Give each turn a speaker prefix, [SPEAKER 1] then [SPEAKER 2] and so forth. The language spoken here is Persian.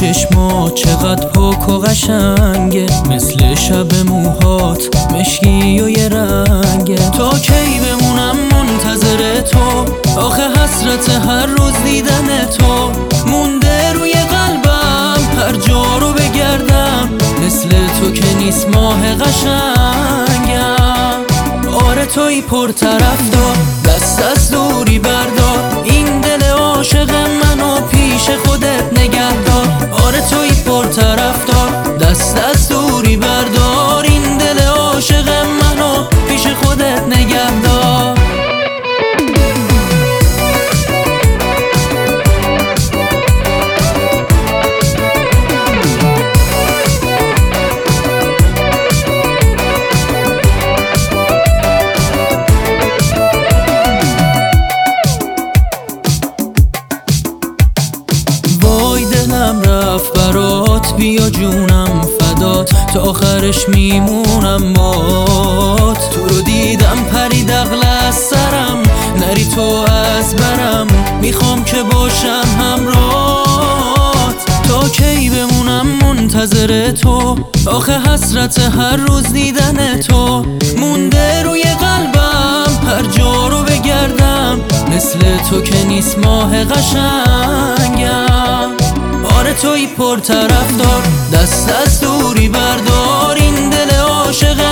[SPEAKER 1] چشمات چقدر پاک و قشنگه، مثل شب موهات مشکی و یه رنگه. تا کی بمونم منتظر تو، آخه حسرت هر روز دیدن تو مونده روی قلبم، هر جا رو بگردم مثل تو که نیست ماه قشنگم. آره توی پر طرفدار، دست از دوری بردار، این دل عاشق منو پیش خودت نگهدار. آره توی پر طرفدار، دست از دوری بردار، این دل عاشق منو پیش خودت نگهدار. دلم رفت برات، بیا جونم فدات، تا آخرش میمونم بات. تو رو دیدم پرید عقل از سرم، نری تو از برم، میخوام که باشم همراهت. تا کی بمونم منتظر تو، آخه حسرت هر روز دیدن تو مونده روی قلبم، هر جا رو بگردم مثل تو که نیست ماه قشنگم. آره توی پر طرفدار، دست از دوری بردار، این دل عاشق